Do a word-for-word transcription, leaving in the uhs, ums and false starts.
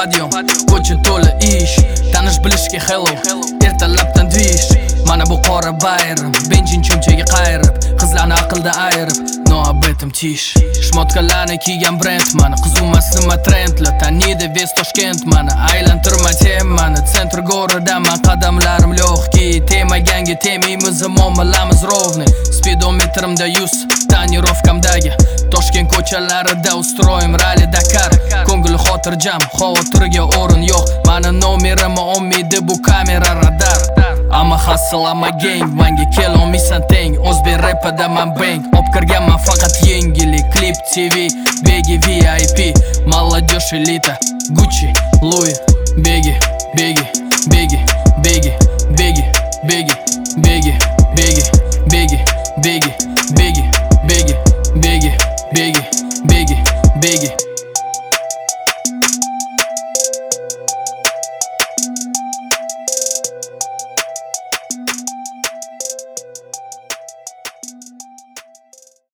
Padion, ko'cha to'la ish, tanish bilishga hello, ertalabdan dvish. Mana bu qora bayram, benzin cho'mchaga qayrib, qizlarni aqlda ayirib, noabetim tish. Shmotkalarni kiygan brend mani, qizumas nima trendlar, taniydi ves Toshkent mani, aylantirma temani, sentr gorida man qadamlarim lyo'qki, temaganga temaymiz, muomalamiz rovni. Speedometrimda yuz, tonirovkamdagi Toshkent ko'chalarida ustroyim Rally Dakar. Ko'ngil xotirjam, xavotirga o'rin yo'q, mani nomerim olmaydi bu kamera radar. Amma hustle, amma gang, manga kelolmaysan teng. O'zbek rapida man bang, obkirganman faqat yengilik. Clip T V, Begi V I P, молодежь elita, Gucci, Louis, Begi, Begi, Begi.